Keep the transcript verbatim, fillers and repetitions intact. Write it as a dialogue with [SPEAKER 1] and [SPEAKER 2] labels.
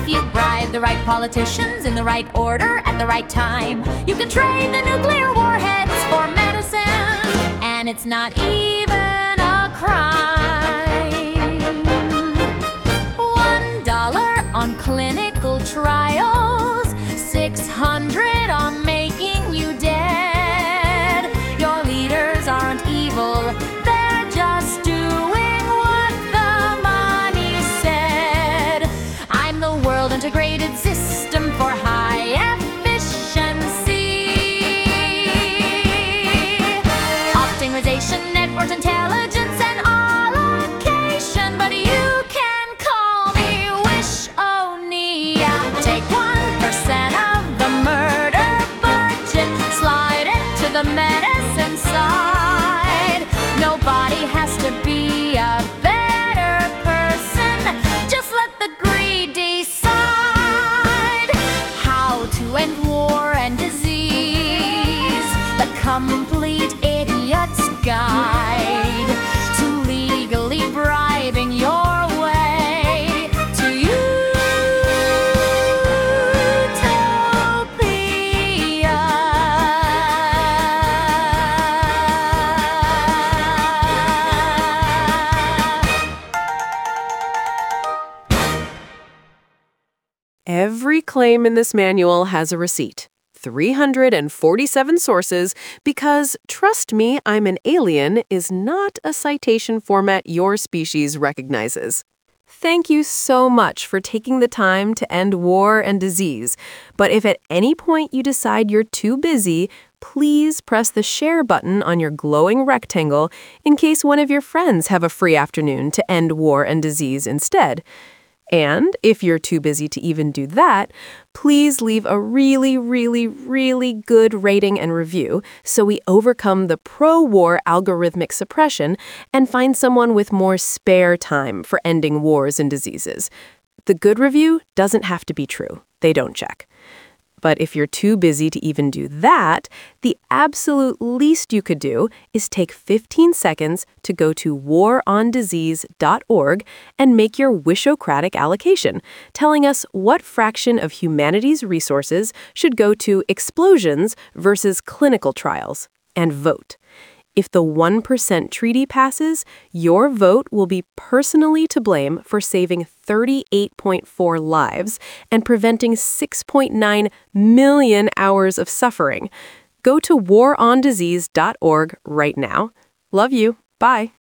[SPEAKER 1] If you bribe the right politicians in the right order at the right time, you can trade the nuclear warheads for medicine, and it's not even a crime. One dollar on clinical trials, six hundred on making you dead. Your leaders aren't evil, they're just doing what the money said. I'm the world integrated system for high efficiency. Optimization, network intelligence, and allocation. But you can call me Wish-O-Nia. Take one percent of the murder budget, slide it to the medicine side. Nobody has to be a better person, just let the greed decide. How to end war and disease, the complete idiot's guide to legally bribing your way to utopia.
[SPEAKER 2] Every claim in this manual has a receipt. three hundred forty-seven sources, because, trust me, I'm an alien is not a citation format your species recognizes. Thank you so much for taking the time to end war and disease. But if at any point you decide you're too busy, please press the share button on your glowing rectangle in case one of your friends have a free afternoon to end war and disease instead. And if you're too busy to even do that, please leave a really, really, really good rating and review so we overcome the pro-war algorithmic suppression and find someone with more spare time for ending wars and diseases. The good review doesn't have to be true. They don't check. But if you're too busy to even do that, the absolute least you could do is take fifteen seconds to go to war on disease dot org and make your wishocratic allocation, telling us what fraction of humanity's resources should go to explosions versus clinical trials, and vote. If the one percent treaty passes, your vote will be personally to blame for saving thirty-eight point four lives and preventing six point nine million hours of suffering. Go to war on disease dot org right now. Love you. Bye.